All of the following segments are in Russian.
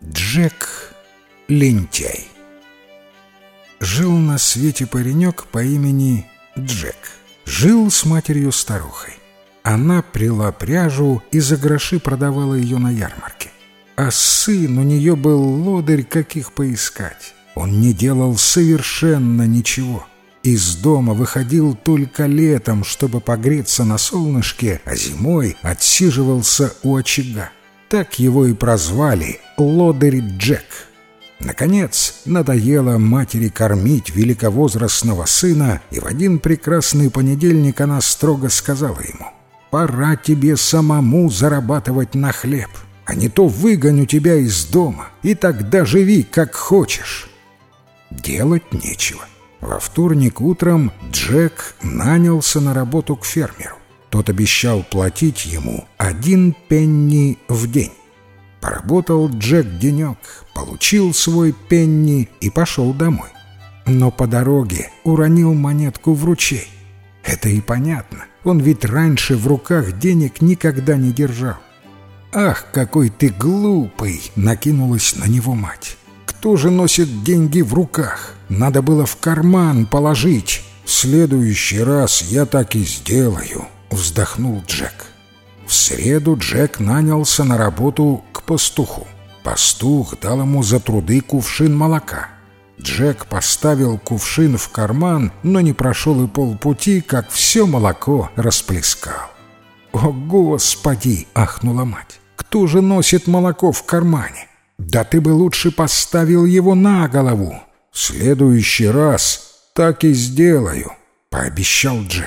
Джек лентяй. Жил на свете паренек по имени Джек. Жил с матерью-старухой. Она пряла пряжу и за гроши продавала ее на ярмарке. А сын у нее был лодырь, каких поискать. Он не делал совершенно ничего. Из дома выходил только летом, чтобы погреться на солнышке, а зимой отсиживался у очага. Так его и прозвали «Лодырь Джек». Наконец, надоело матери кормить великовозрастного сына, и в один прекрасный понедельник она строго сказала ему: «Пора тебе самому зарабатывать на хлеб, а не то выгоню тебя из дома, и тогда живи, как хочешь». Делать нечего. Во вторник утром Джек нанялся на работу к фермеру. Тот обещал платить ему 1 пенни в день. Поработал Джек денек, получил свой пенни и пошел домой. Но по дороге уронил монетку в ручей. Это и понятно, он ведь раньше в руках денег никогда не держал. «Ах, какой ты глупый!» — накинулась на него мать. «Кто же носит деньги в руках? Надо было в карман положить. В следующий раз я так и сделаю», — вздохнул Джек. В среду Джек нанялся на работу к пастуху. Пастух дал ему за труды кувшин молока. Джек поставил кувшин в карман, но не прошел и полпути, как все молоко расплескал. «О, Господи!» — ахнула мать. «Кто же носит молоко в кармане? Да ты бы лучше поставил его на голову. В следующий раз так и сделаю», — пообещал Джек.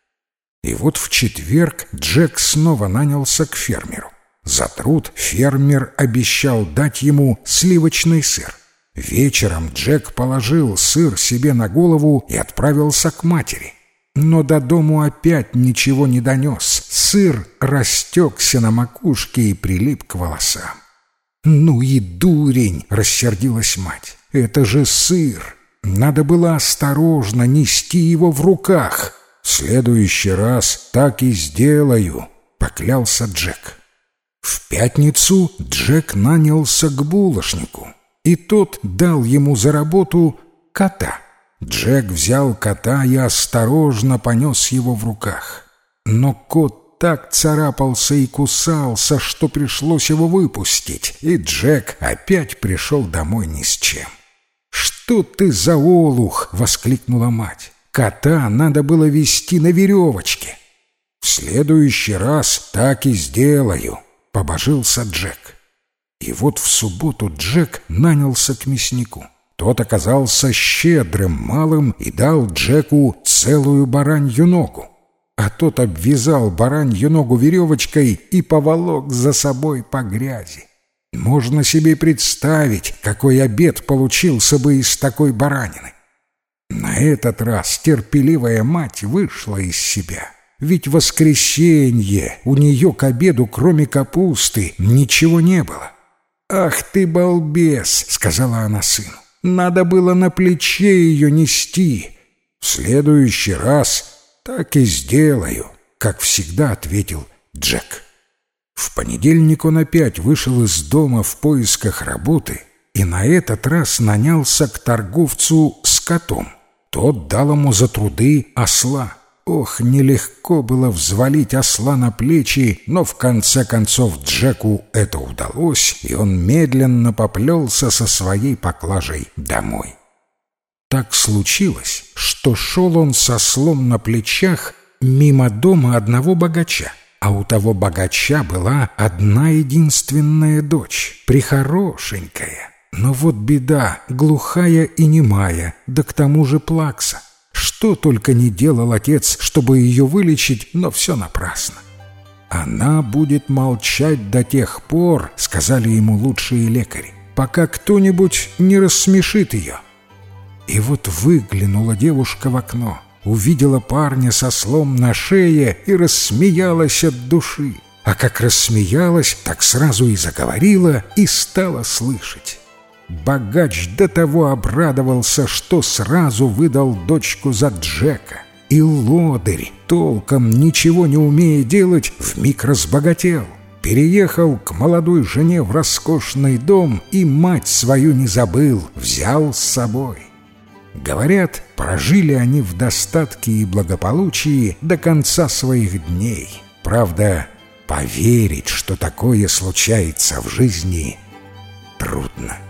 И вот в четверг Джек снова нанялся к фермеру. За труд фермер обещал дать ему сливочный сыр. Вечером Джек положил сыр себе на голову и отправился к матери. Но до дому опять ничего не донес. Сыр растекся на макушке и прилип к волосам. «Ну и дурень!» — рассердилась мать. «Это же сыр! Надо было осторожно нести его в руках. В следующий раз так и сделаю», — поклялся Джек. В пятницу Джек нанялся к булочнику, и тот дал ему за работу кота. Джек взял кота и осторожно понес его в руках. Но кот так царапался и кусался, что пришлось его выпустить, и Джек опять пришел домой ни с чем. «Что ты за олух!» — воскликнула мать. «Кота надо было вести на веревочке». «В следующий раз так и сделаю», — побожился Джек. И вот в субботу Джек нанялся к мяснику. Тот оказался щедрым малым и дал Джеку целую баранью ногу. А тот обвязал баранью ногу веревочкой и поволок за собой по грязи. Можно себе представить, какой обед получился бы из такой баранины. На этот раз терпеливая мать вышла из себя. Ведь в воскресенье у нее к обеду, кроме капусты, ничего не было. «Ах ты, балбес!» — сказала она сыну. «Надо было на плече ее нести. В следующий раз так и сделаю», — как всегда ответил Джек. В понедельник он опять вышел из дома в поисках работы и на этот раз нанялся к торговцу скотом. Тот дал ему за труды осла. Ох, нелегко было взвалить осла на плечи, но в конце концов Джеку это удалось, и он медленно поплелся со своей поклажей домой. Так случилось, что шел он с ослом на плечах мимо дома одного богача, а у того богача была одна единственная дочь, прехорошенькая. Но вот беда, глухая и немая, да к тому же плакса. Что только не делал отец, чтобы ее вылечить, но все напрасно. «Она будет молчать до тех пор, — сказали ему лучшие лекари, — пока кто-нибудь не рассмешит ее». И вот выглянула девушка в окно, увидела парня со ослом на шее и рассмеялась от души. А как рассмеялась, так сразу и заговорила, и стала слышать. Богач до того обрадовался, что сразу выдал дочку за Джека. И лодырь, толком ничего не умея делать, вмиг разбогател. переехал к молодой жене в роскошный дом и мать свою не забыл, взял с собой. Говорят, прожили они в достатке и благополучии до конца своих дней. Правда, поверить, что такое случается в жизни, трудно.